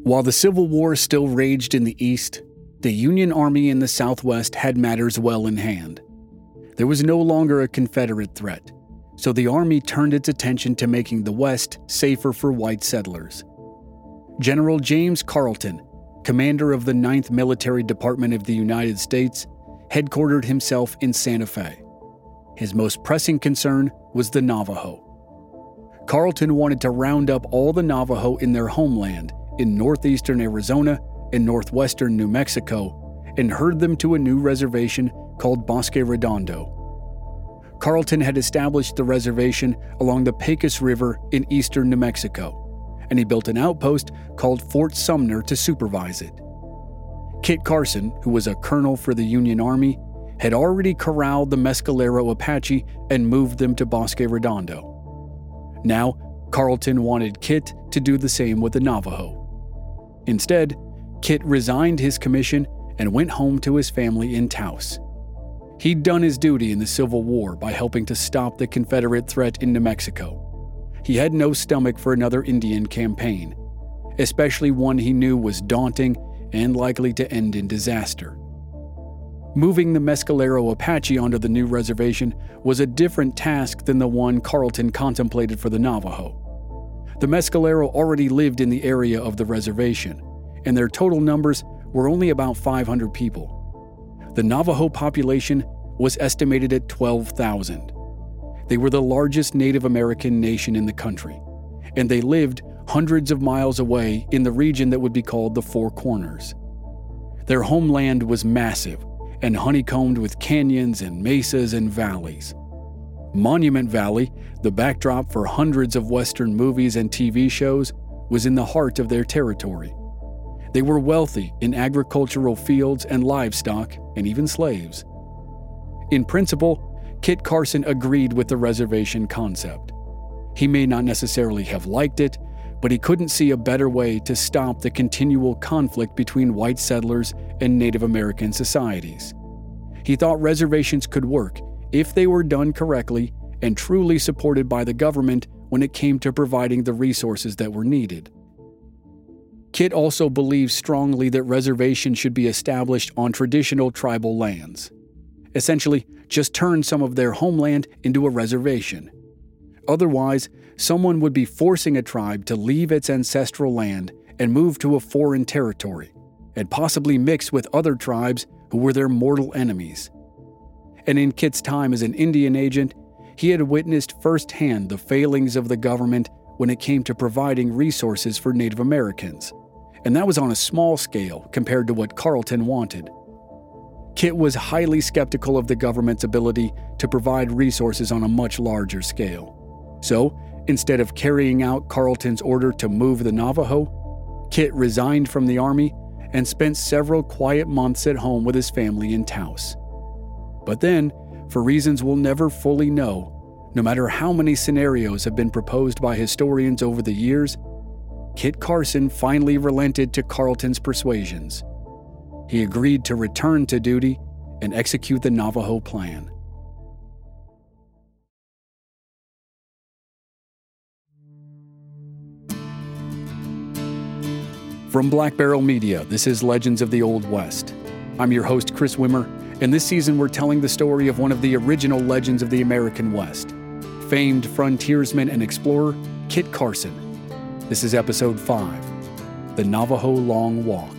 While the Civil War still raged in the East, the Union Army in the Southwest had matters well in hand. There was no longer a Confederate threat, so the Army turned its attention to making the West safer for white settlers. General James Carleton, commander of the 9th Military Department of the United States, headquartered himself in Santa Fe. His most pressing concern was the Navajo. Carleton wanted to round up all the Navajo in their homeland in northeastern Arizona and northwestern New Mexico and herd them to a new reservation called Bosque Redondo. Carleton had established the reservation along the Pecos River in eastern New Mexico, and he built an outpost called Fort Sumner to supervise it. Kit Carson, who was a colonel for the Union Army, had already corralled the Mescalero Apache and moved them to Bosque Redondo. Now, Carleton wanted Kit to do the same with the Navajo. Instead, Kit resigned his commission and went home to his family in Taos. He'd done his duty in the Civil War by helping to stop the Confederate threat in New Mexico. He had no stomach for another Indian campaign, especially one he knew was daunting and likely to end in disaster. Moving the Mescalero Apache onto the new reservation was a different task than the one Carleton contemplated for the Navajo. The Mescalero already lived in the area of the reservation, and their total numbers were only about 500 people. The Navajo population was estimated at 12,000. They were the largest Native American nation in the country, and they lived hundreds of miles away in the region that would be called the Four Corners. Their homeland was massive and honeycombed with canyons and mesas and valleys. Monument Valley, the backdrop for hundreds of Western movies and TV shows, was in the heart of their territory. They were wealthy in agricultural fields and livestock, and even slaves. In principle, Kit Carson agreed with the reservation concept. He may not necessarily have liked it, but he couldn't see a better way to stop the continual conflict between white settlers and Native American societies. He thought reservations could work if they were done correctly and truly supported by the government when it came to providing the resources that were needed. Kit also believed strongly that reservations should be established on traditional tribal lands. Essentially, just turn some of their homeland into a reservation. Otherwise, someone would be forcing a tribe to leave its ancestral land and move to a foreign territory, and possibly mix with other tribes who were their mortal enemies. And in Kit's time as an Indian agent, he had witnessed firsthand the failings of the government when it came to providing resources for Native Americans, and that was on a small scale compared to what Carleton wanted. Kit was highly skeptical of the government's ability to provide resources on a much larger scale. So, instead of carrying out Carleton's order to move the Navajo, Kit resigned from the army and spent several quiet months at home with his family in Taos. But then, for reasons we'll never fully know, no matter how many scenarios have been proposed by historians over the years, Kit Carson finally relented to Carleton's persuasions. He agreed to return to duty and execute the Navajo plan. From Black Barrel Media, this is Legends of the Old West. I'm your host, Chris Wimmer, and this season we're telling the story of one of the original legends of the American West, famed frontiersman and explorer, Kit Carson. This is Episode 5, The Navajo Long Walk.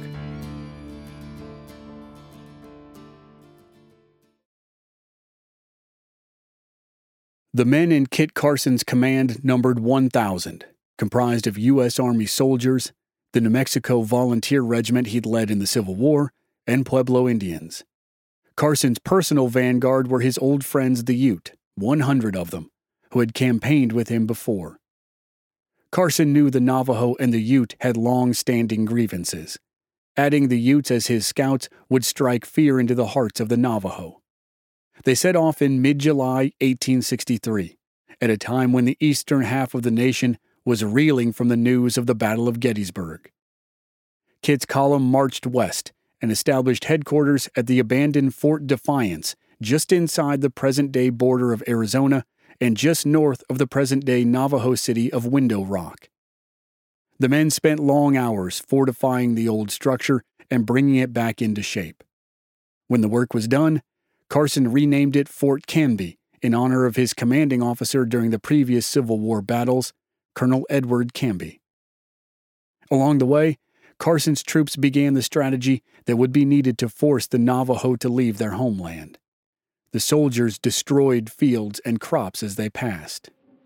The men in Kit Carson's command numbered 1,000, comprised of U.S. Army soldiers, the New Mexico Volunteer Regiment he'd led in the Civil War, and Pueblo Indians. Carson's personal vanguard were his old friends the Ute, 100 of them, who had campaigned with him before. Carson knew the Navajo and the Ute had long-standing grievances. Adding the Utes as his scouts would strike fear into the hearts of the Navajo. They set off in mid-July 1863, at a time when the eastern half of the nation was reeling from the news of the Battle of Gettysburg. Kit's column marched west and established headquarters at the abandoned Fort Defiance just inside the present-day border of Arizona and just north of the present-day Navajo city of Window Rock. The men spent long hours fortifying the old structure and bringing it back into shape. When the work was done, Carson renamed it Fort Canby in honor of his commanding officer during the previous Civil War battles, Colonel Edward Canby. Along the way, Carson's troops began the strategy that would be needed to force the Navajo to leave their homeland. The soldiers destroyed fields and crops as they passed.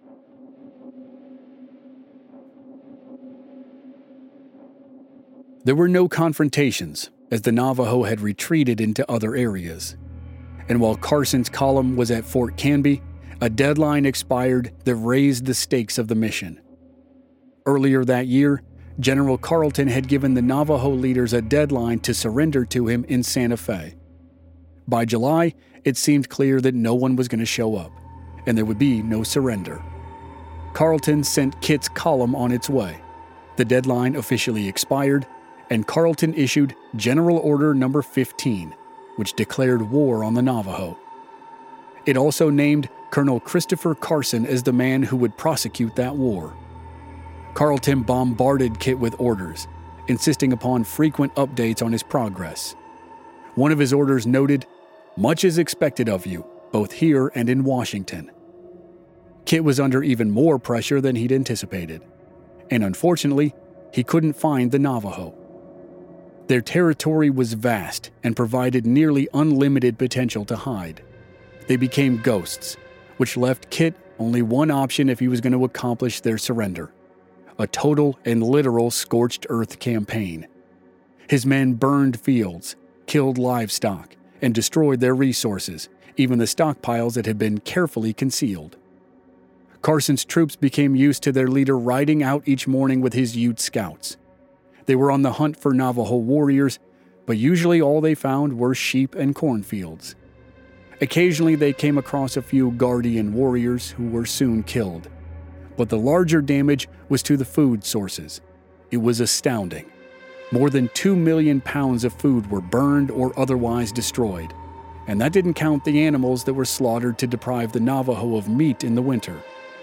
There were no confrontations, as the Navajo had retreated into other areas. And while Carson's column was at Fort Canby, a deadline expired that raised the stakes of the mission. Earlier that year, General Carleton had given the Navajo leaders a deadline to surrender to him in Santa Fe. By July, it seemed clear that no one was going to show up, and there would be no surrender. Carleton sent Kit's column on its way. The deadline officially expired, and Carleton issued General Order No. 15, which declared war on the Navajo. It also named Colonel Christopher Carson as the man who would prosecute that war. Carleton bombarded Kit with orders, insisting upon frequent updates on his progress. One of his orders noted, "Much is expected of you, both here and in Washington." Kit was under even more pressure than he'd anticipated, and unfortunately, he couldn't find the Navajo. Their territory was vast and provided nearly unlimited potential to hide. They became ghosts, which left Kit only one option if he was going to accomplish their surrender: a total and literal scorched earth campaign. His men burned fields, killed livestock, and destroyed their resources, even the stockpiles that had been carefully concealed. Carson's troops became used to their leader riding out each morning with his Ute scouts. They were on the hunt for Navajo warriors, but usually all they found were sheep and cornfields. Occasionally they came across a few guardian warriors who were soon killed. But the larger damage was to the food sources. It was astounding. More than 2 million pounds of food were burned or otherwise destroyed, and that didn't count the animals that were slaughtered to deprive the Navajo of meat in the winter.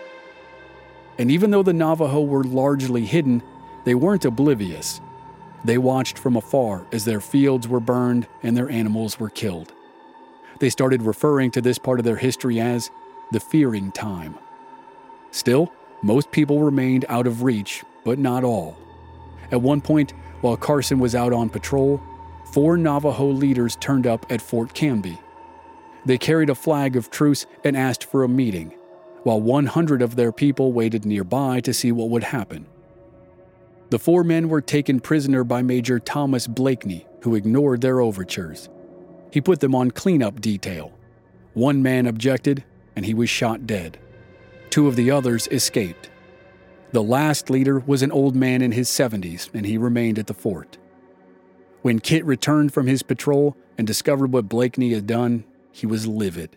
And even though the Navajo were largely hidden, they weren't oblivious. They watched from afar as their fields were burned and their animals were killed. They started referring to this part of their history as the fearing time. Still, most people remained out of reach, but not all. At one point, while Carson was out on patrol, 4 Navajo leaders turned up at Fort Canby. They carried a flag of truce and asked for a meeting, while 100 of their people waited nearby to see what would happen. The 4 men were taken prisoner by Major Thomas Blakeney, who ignored their overtures. He put them on cleanup detail. 1 man objected, and he was shot dead. 2 of the others escaped. The last leader was an old man in his 70s, and he remained at the fort. When Kit returned from his patrol and discovered what Blakeney had done, he was livid.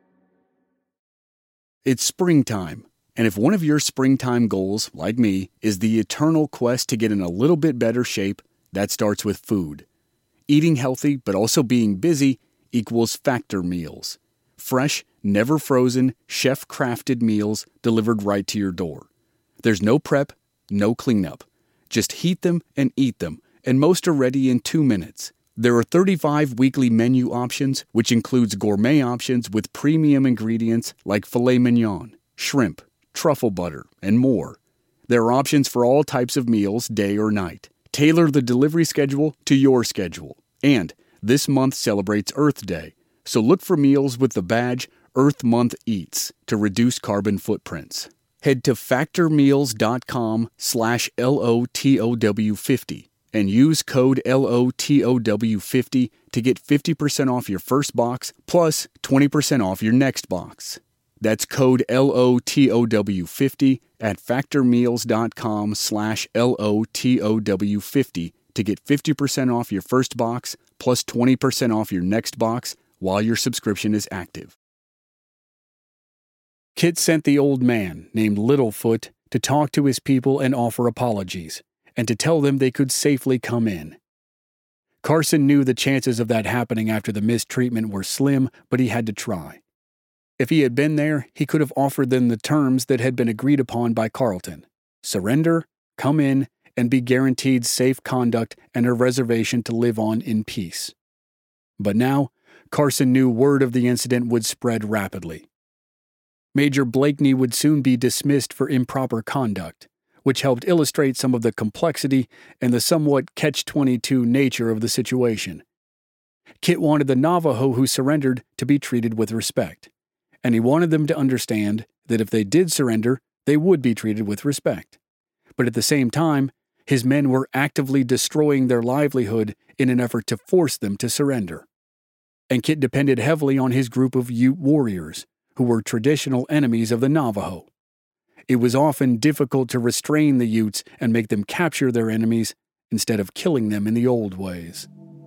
It's springtime, and if one of your springtime goals, like me, is the eternal quest to get in a little bit better shape, that starts with food. Eating healthy but also being busy equals Factor meals. Fresh, never frozen, chef-crafted meals delivered right to your door. There's no prep, no cleanup. Just heat them and eat them, and most are ready in 2 minutes. There are 35 weekly menu options, which includes gourmet options with premium ingredients like filet mignon, shrimp, truffle butter, and more. There are options for all types of meals, day or night. Tailor the delivery schedule to your schedule. And this month celebrates Earth Day, so look for meals with the badge Earth Month Eats to reduce carbon footprints. Head to factormeals.com/LOTOW50 and use code LOTOW50 to get 50% off your first box plus 20% off your next box. That's code LOTOW50 at factormeals.com/LOTOW50 to get 50% off your first box plus 20% off your next box while your subscription is active. Kit sent the old man, named Littlefoot, to talk to his people and offer apologies, and to tell them they could safely come in. Carson knew the chances of that happening after the mistreatment were slim, but he had to try. If he had been there, he could have offered them the terms that had been agreed upon by Carleton: surrender, come in, and be guaranteed safe conduct and a reservation to live on in peace. But now, Carson knew word of the incident would spread rapidly. Major Blakeney would soon be dismissed for improper conduct, which helped illustrate some of the complexity and the somewhat catch-22 nature of the situation. Kit wanted the Navajo who surrendered to be treated with respect, and he wanted them to understand that if they did surrender, they would be treated with respect. But at the same time, his men were actively destroying their livelihood in an effort to force them to surrender. And Kit depended heavily on his group of Ute warriors, who were traditional enemies of the Navajo. It was often difficult to restrain the Utes and make them capture their enemies instead of killing them in the old ways.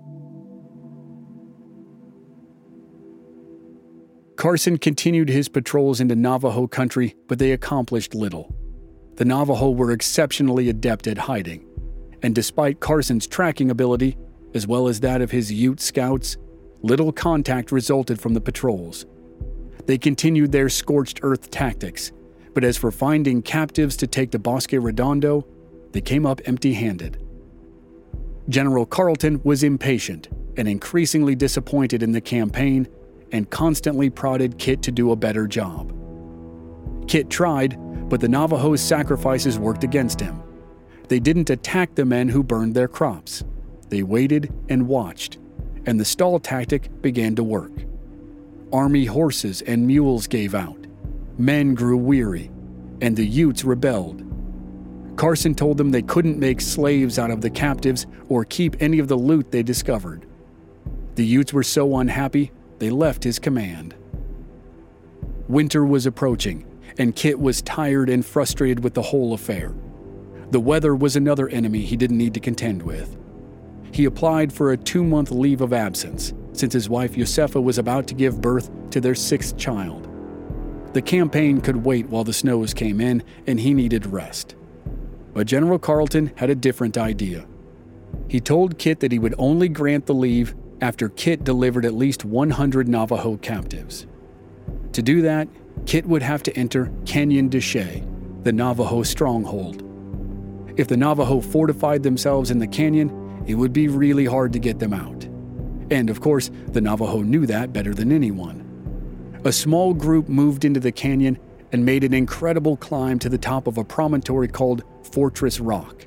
Carson continued his patrols into Navajo country, but they accomplished little. The Navajo were exceptionally adept at hiding, and despite Carson's tracking ability, as well as that of his Ute scouts, little contact resulted from the patrols. They continued their scorched earth tactics, but as for finding captives to take to Bosque Redondo, they came up empty-handed. General Carleton was impatient and increasingly disappointed in the campaign and constantly prodded Kit to do a better job. Kit tried, but the Navajo's sacrifices worked against him. They didn't attack the men who burned their crops. They waited and watched, and the stall tactic began to work. Army horses and mules gave out. Men grew weary, and the Utes rebelled. Carson told them they couldn't make slaves out of the captives or keep any of the loot they discovered. The Utes were so unhappy, they left his command. Winter was approaching, and Kit was tired and frustrated with the whole affair. The weather was another enemy he didn't need to contend with. He applied for a 2-month leave of absence, since his wife Josefa was about to give birth to their 6th child. The campaign could wait while the snows came in, and he needed rest. But General Carleton had a different idea. He told Kit that he would only grant the leave after Kit delivered at least 100 Navajo captives. To do that, Kit would have to enter Canyon de Chelly, the Navajo stronghold. If the Navajo fortified themselves in the canyon, it would be really hard to get them out. And of course, the Navajo knew that better than anyone. A small group moved into the canyon and made an incredible climb to the top of a promontory called Fortress Rock.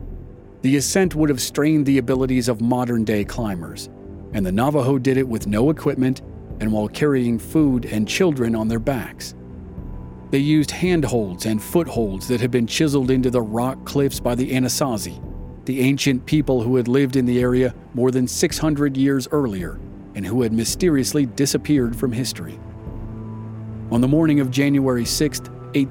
The ascent would have strained the abilities of modern-day climbers, and the Navajo did it with no equipment and while carrying food and children on their backs. They used handholds and footholds that had been chiseled into the rock cliffs by the Anasazi, the ancient people who had lived in the area more than 600 years earlier and who had mysteriously disappeared from history. On the morning of January 6,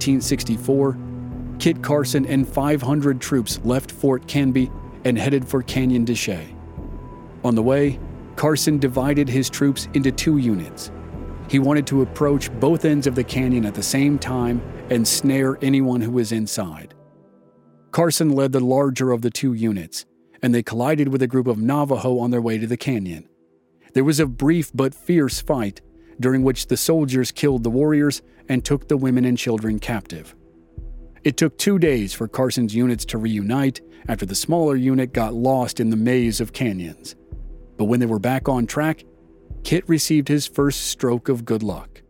1864, Kit Carson and 500 troops left Fort Canby and headed for Canyon de Chelly. On the way, Carson divided his troops into 2 units. He wanted to approach both ends of the canyon at the same time and snare anyone who was inside. Carson led the larger of the 2 units, and they collided with a group of Navajo on their way to the canyon. There was a brief but fierce fight, during which the soldiers killed the warriors and took the women and children captive. It took 2 days for Carson's units to reunite after the smaller unit got lost in the maze of canyons. But when they were back on track, Kit received his first stroke of good luck.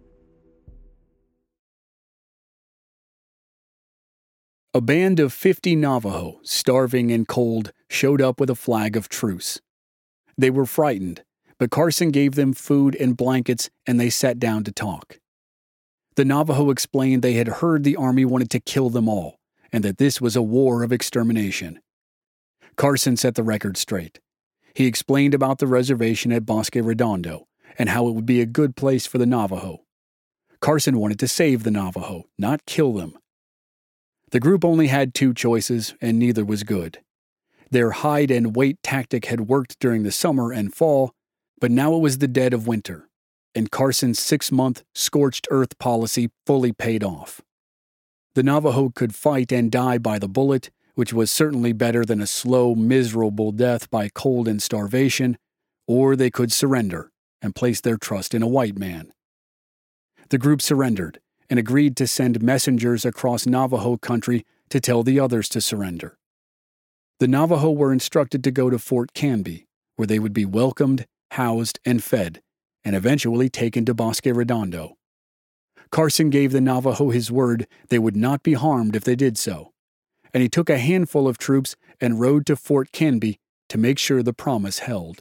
A band of 50 Navajo, starving and cold, showed up with a flag of truce. They were frightened, but Carson gave them food and blankets and they sat down to talk. The Navajo explained they had heard the army wanted to kill them all, and that this was a war of extermination. Carson set the record straight. He explained about the reservation at Bosque Redondo and how it would be a good place for the Navajo. Carson wanted to save the Navajo, not kill them. The group only had 2 choices, and neither was good. Their hide and wait tactic had worked during the summer and fall, but now it was the dead of winter, and Carson's 6-month scorched earth policy fully paid off. The Navajo could fight and die by the bullet, which was certainly better than a slow, miserable death by cold and starvation, or they could surrender and place their trust in a white man. The group surrendered and agreed to send messengers across Navajo country to tell the others to surrender. The Navajo were instructed to go to Fort Canby, where they would be welcomed, housed, and fed, and eventually taken to Bosque Redondo. Carson gave the Navajo his word they would not be harmed if they did so, and he took a handful of troops and rode to Fort Canby to make sure the promise held.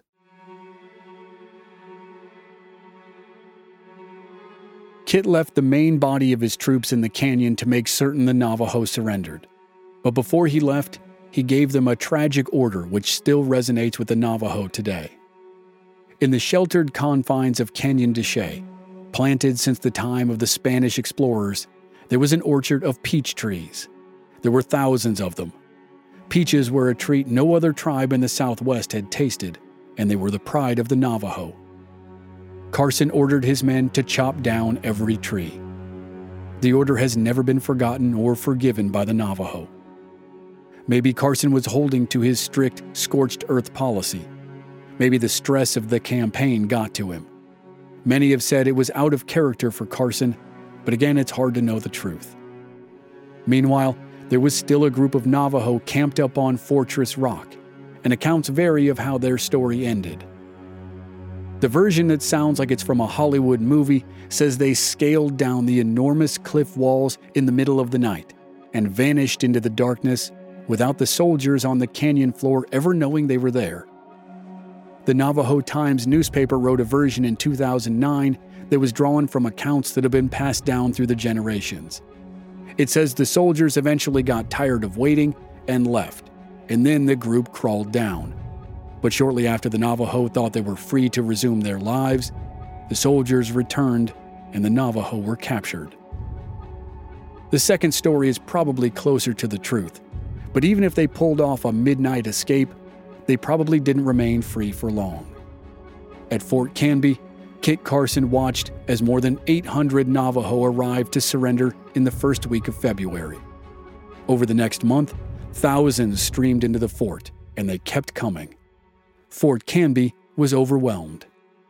Kit left the main body of his troops in the canyon to make certain the Navajo surrendered. But before he left, he gave them a tragic order which still resonates with the Navajo today. In the sheltered confines of Canyon de Chelly, planted since the time of the Spanish explorers, there was an orchard of peach trees. There were thousands of them. Peaches were a treat no other tribe in the Southwest had tasted, and they were the pride of the Navajo. Carson ordered his men to chop down every tree. The order has never been forgotten or forgiven by the Navajo. Maybe Carson was holding to his strict, scorched earth policy. Maybe the stress of the campaign got to him. Many have said it was out of character for Carson, but again, it's hard to know the truth. Meanwhile, there was still a group of Navajo camped up on Fortress Rock, and accounts vary of how their story ended. The version that sounds like it's from a Hollywood movie says they scaled down the enormous cliff walls in the middle of the night and vanished into the darkness without the soldiers on the canyon floor ever knowing they were there. The Navajo Times newspaper wrote a version in 2009 that was drawn from accounts that have been passed down through the generations. It says the soldiers eventually got tired of waiting and left, and then the group crawled down. But shortly after the Navajo thought they were free to resume their lives, the soldiers returned and the Navajo were captured. The second story is probably closer to the truth, but even if they pulled off a midnight escape, they probably didn't remain free for long. At Fort Canby, Kit Carson watched as more than 800 Navajo arrived to surrender in the first week of February. Over the next month, thousands streamed into the fort, and they kept coming. Fort Canby was overwhelmed.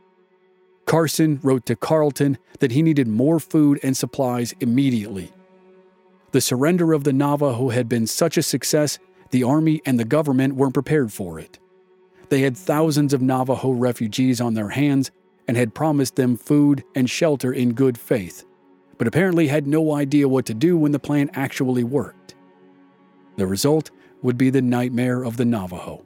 Carson wrote to Carleton that he needed more food and supplies immediately. The surrender of the Navajo had been such a success, the army and the government weren't prepared for it. They had thousands of Navajo refugees on their hands and had promised them food and shelter in good faith, but apparently had no idea what to do when the plan actually worked. The result would be the nightmare of the Navajo.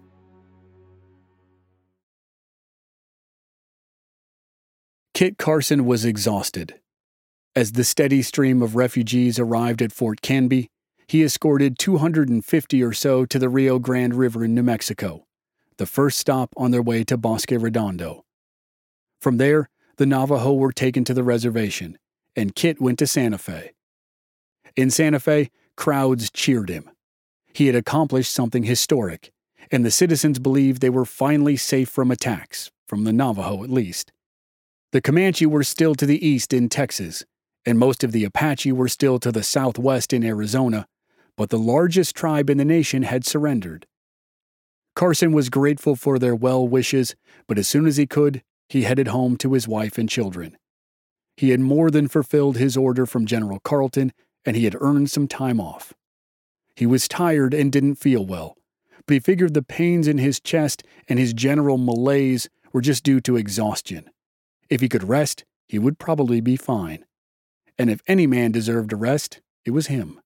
Kit Carson was exhausted. As the steady stream of refugees arrived at Fort Canby, he escorted 250 or so to the Rio Grande River in New Mexico, the first stop on their way to Bosque Redondo. From there, the Navajo were taken to the reservation, and Kit went to Santa Fe. In Santa Fe, crowds cheered him. He had accomplished something historic, and the citizens believed they were finally safe from attacks, from the Navajo at least. The Comanche were still to the east in Texas, and most of the Apache were still to the southwest in Arizona, but the largest tribe in the nation had surrendered. Carson was grateful for their well wishes, but as soon as he could, he headed home to his wife and children. He had more than fulfilled his order from General Carleton, and he had earned some time off. He was tired and didn't feel well, but he figured the pains in his chest and his general malaise were just due to exhaustion. If he could rest, he would probably be fine. And if any man deserved a rest, it was him.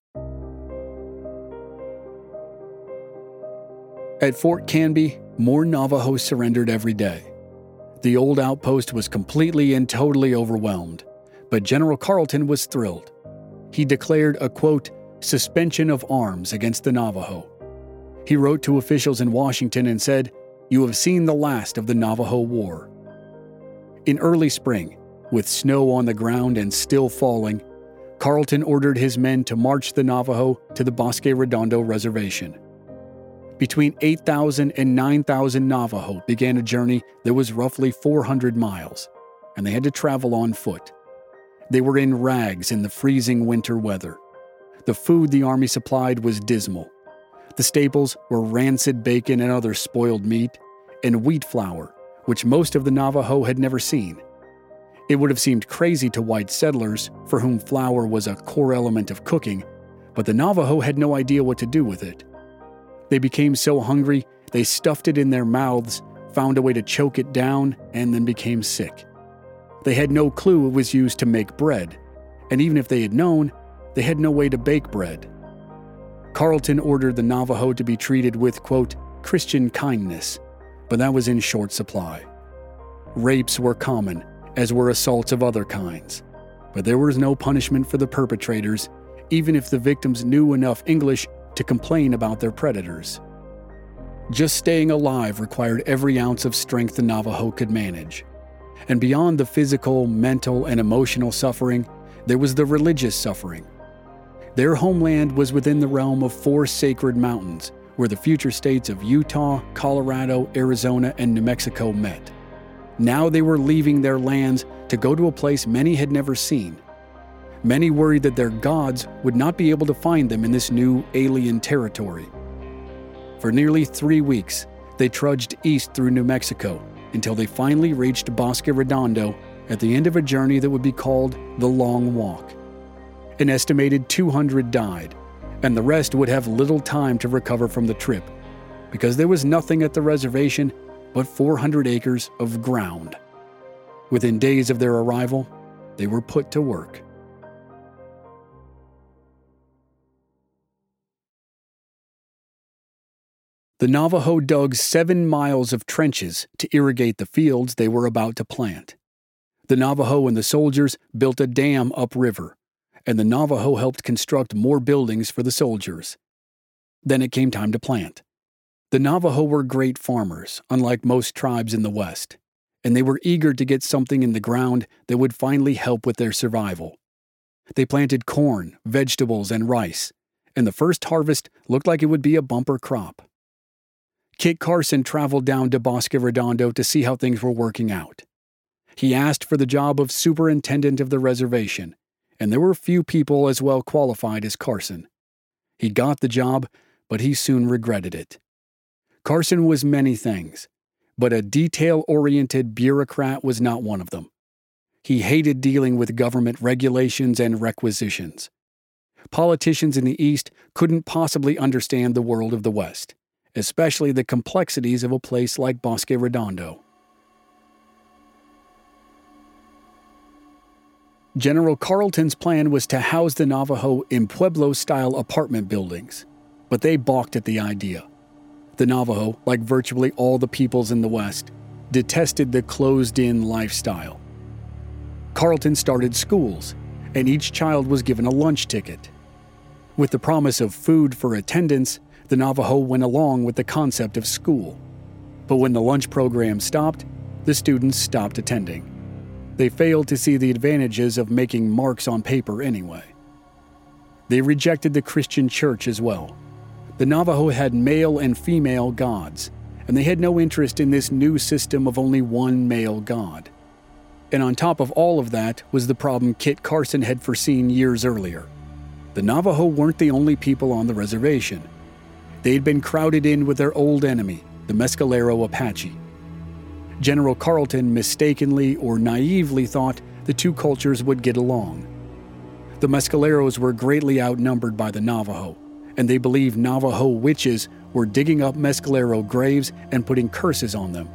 At Fort Canby, more Navajos surrendered every day. The old outpost was completely and totally overwhelmed, but General Carleton was thrilled. He declared a, quote, suspension of arms against the Navajo. He wrote to officials in Washington and said, "You have seen the last of the Navajo War." In early spring, with snow on the ground and still falling, Carleton ordered his men to march the Navajo to the Bosque Redondo Reservation. Between 8,000 and 9,000 Navajo began a journey that was roughly 400 miles, and they had to travel on foot. They were in rags in the freezing winter weather. The food the army supplied was dismal. The staples were rancid bacon and other spoiled meat, and wheat flour, which most of the Navajo had never seen. It would have seemed crazy to white settlers, for whom flour was a core element of cooking, but the Navajo had no idea what to do with it. They became so hungry, they stuffed it in their mouths, found a way to choke it down, and then became sick. They had no clue it was used to make bread, and even if they had known, they had no way to bake bread. Carleton ordered the Navajo to be treated with, quote, Christian kindness, but that was in short supply. Rapes were common, as were assaults of other kinds, but there was no punishment for the perpetrators, even if the victims knew enough English to complain about their predators. Just staying alive required every ounce of strength the Navajo could manage. And beyond the physical, mental, and emotional suffering, there was the religious suffering. Their homeland was within the realm of 4 sacred mountains, where the future states of Utah, Colorado, Arizona, and New Mexico met. Now they were leaving their lands to go to a place many had never seen. Many worried that their gods would not be able to find them in this new alien territory. For nearly 3 weeks, they trudged east through New Mexico until they finally reached Bosque Redondo at the end of a journey that would be called the Long Walk. An estimated 200 died, and the rest would have little time to recover from the trip, because there was nothing at the reservation but 400 acres of ground. Within days of their arrival, they were put to work. The Navajo dug 7 miles of trenches to irrigate the fields they were about to plant. The Navajo and the soldiers built a dam upriver, and the Navajo helped construct more buildings for the soldiers. Then it came time to plant. The Navajo were great farmers, unlike most tribes in the West, and they were eager to get something in the ground that would finally help with their survival. They planted corn, vegetables, and rice, and the first harvest looked like it would be a bumper crop. Kit Carson traveled down to Bosque Redondo to see how things were working out. He asked for the job of superintendent of the reservation, and there were few people as well qualified as Carson. He got the job, but he soon regretted it. Carson was many things, but a detail-oriented bureaucrat was not one of them. He hated dealing with government regulations and requisitions. Politicians in the East couldn't possibly understand the world of the West, especially the complexities of a place like Bosque Redondo. General Carleton's plan was to house the Navajo in Pueblo-style apartment buildings, but they balked at the idea. The Navajo, like virtually all the peoples in the West, detested the closed-in lifestyle. Carleton started schools, and each child was given a lunch ticket. With the promise of food for attendance, the Navajo went along with the concept of school. But when the lunch program stopped, the students stopped attending. They failed to see the advantages of making marks on paper anyway. They rejected the Christian church as well. The Navajo had male and female gods, and they had no interest in this new system of only one male god. And on top of all of that was the problem Kit Carson had foreseen years earlier. The Navajo weren't the only people on the reservation. They had been crowded in with their old enemy, the Mescalero Apache. General Carleton mistakenly or naively thought the two cultures would get along. The Mescaleros were greatly outnumbered by the Navajo, and they believed Navajo witches were digging up Mescalero graves and putting curses on them.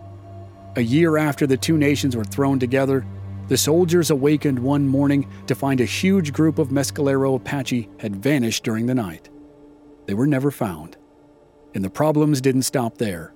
A year after the two nations were thrown together, the soldiers awakened one morning to find a huge group of Mescalero Apache had vanished during the night. They were never found, and the problems didn't stop there.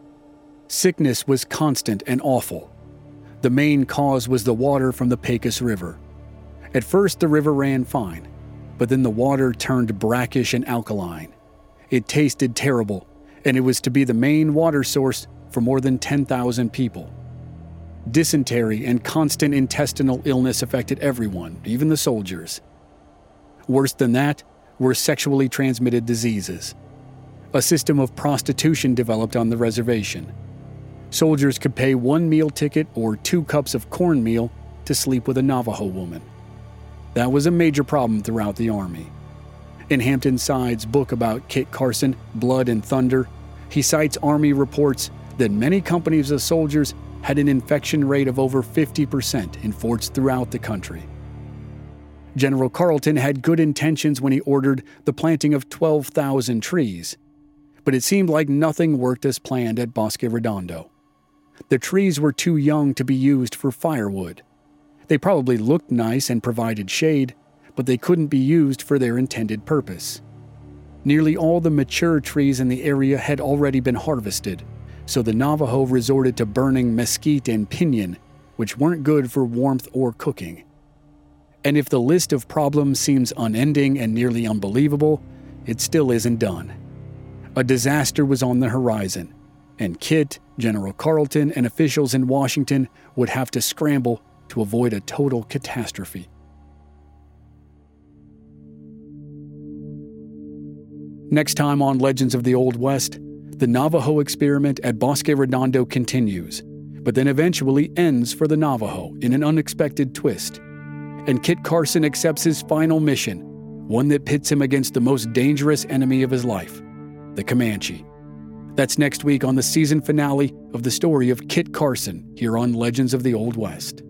Sickness was constant and awful. The main cause was the water from the Pecos River. At first, the river ran fine, but then the water turned brackish and alkaline. It tasted terrible, and it was to be the main water source for more than 10,000 people. Dysentery and constant intestinal illness affected everyone, even the soldiers. Worse than that were sexually transmitted diseases. A system of prostitution developed on the reservation. Soldiers could pay 1 meal ticket or 2 cups of cornmeal to sleep with a Navajo woman. That was a major problem throughout the Army. In Hampton Side's book about Kit Carson, Blood and Thunder, he cites Army reports that many companies of soldiers had an infection rate of over 50% in forts throughout the country. General Carleton had good intentions when he ordered the planting of 12,000 trees, but it seemed like nothing worked as planned at Bosque Redondo. The trees were too young to be used for firewood. They probably looked nice and provided shade, but they couldn't be used for their intended purpose. Nearly all the mature trees in the area had already been harvested, so the Navajo resorted to burning mesquite and piñon, which weren't good for warmth or cooking. And if the list of problems seems unending and nearly unbelievable, it still isn't done. A disaster was on the horizon, and Kit, General Carleton, and officials in Washington would have to scramble to avoid a total catastrophe. Next time on Legends of the Old West, the Navajo experiment at Bosque Redondo continues, but then eventually ends for the Navajo in an unexpected twist. And Kit Carson accepts his final mission, one that pits him against the most dangerous enemy of his life, the Comanche. That's next week on the season finale of the story of Kit Carson here on Legends of the Old West.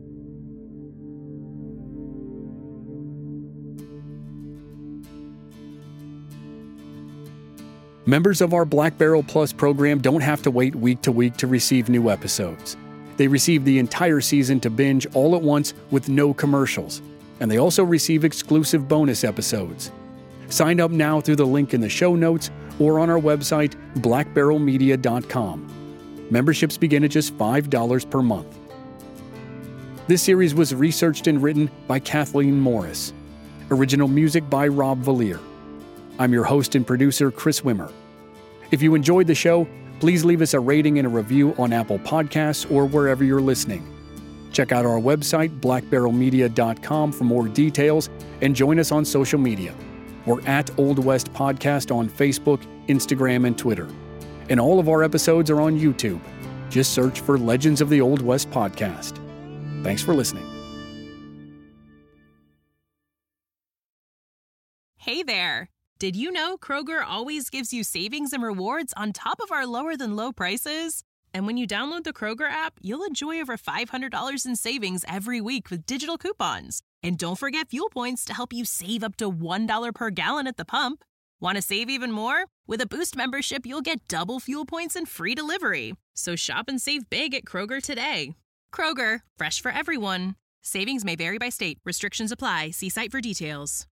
Members of our Black Barrel Plus program don't have to wait week to week to receive new episodes. They receive the entire season to binge all at once with no commercials, and they also receive exclusive bonus episodes. Sign up now through the link in the show notes or on our website, blackbarrelmedia.com. Memberships begin at just $5 per month. This series was researched and written by Kathleen Morris. Original music by Rob Valier. I'm your host and producer, Chris Wimmer. If you enjoyed the show, please leave us a rating and a review on Apple Podcasts or wherever you're listening. Check out our website, blackbarrelmedia.com, for more details, and join us on social media. We're at Old West Podcast on Facebook, Instagram, and Twitter. And all of our episodes are on YouTube. Just search for Legends of the Old West Podcast. Thanks for listening. Hey there! Did you know Kroger always gives you savings and rewards on top of our lower-than-low prices? And when you download the Kroger app, you'll enjoy over $500 in savings every week with digital coupons. And don't forget fuel points to help you save up to $1 per gallon at the pump. Want to save even more? With a Boost membership, you'll get double fuel points and free delivery. So shop and save big at Kroger today. Kroger, fresh for everyone. Savings may vary by state. Restrictions apply. See site for details.